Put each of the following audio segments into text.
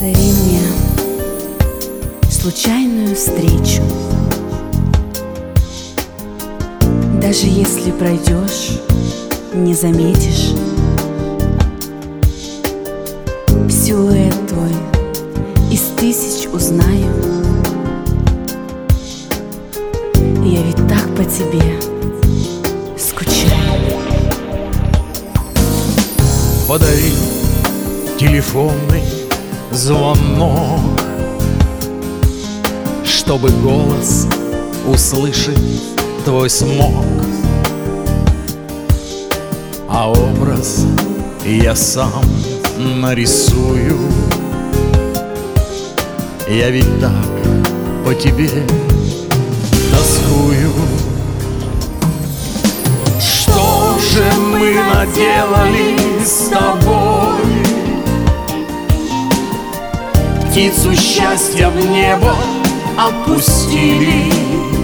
Подари мне случайную встречу, даже если пройдешь, не заметишь. Силуэт твой из тысяч узнаю. Я ведь так по тебе скучаю. Подари телефонный звонок, чтобы голос услышать твой смог. А образ я сам нарисую. Я ведь так по тебе тоскую. Что же мы наделали с тобой? Птицу счастья в небо отпустили.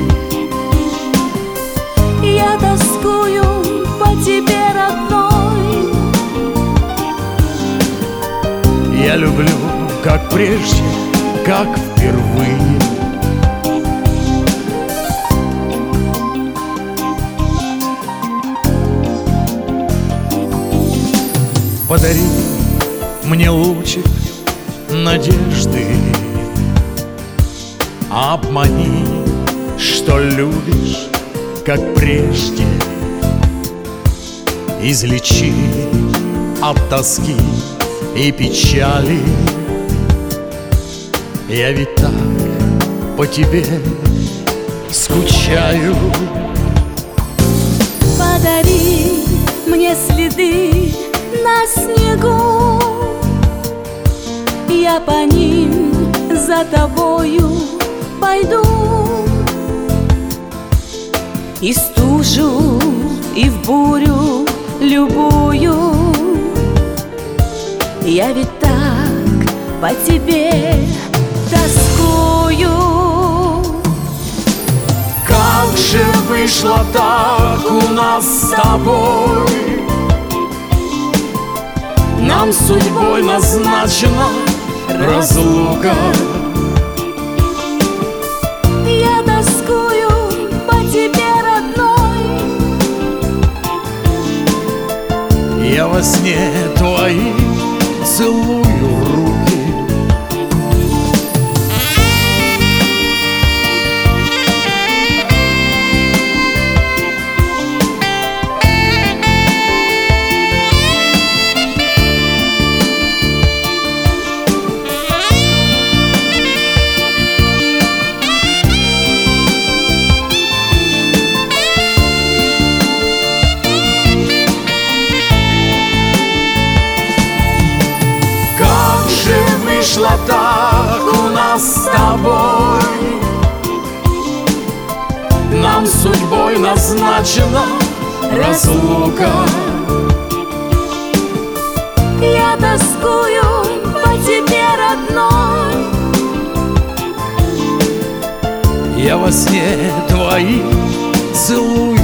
Я тоскую по тебе, родной. Я люблю, как прежде, как впервые. Подари мне лучик надежды, обмани, что любишь, как прежде. Излечи от тоски и печали. Я ведь так по тебе скучаю. Подари мне следы на снегу, я по ним за тобою пойду. И стужу, и в бурю любую. Я ведь так по тебе тоскую. Как же вышло так у нас с тобой? Нам судьбой назначена разлука. Я тоскую по тебе, родной. Я во сне твои целую руки. Вышло так у нас с тобой. Нам судьбой назначена разлука. Я тоскую по тебе, родной. Я во сне твои целую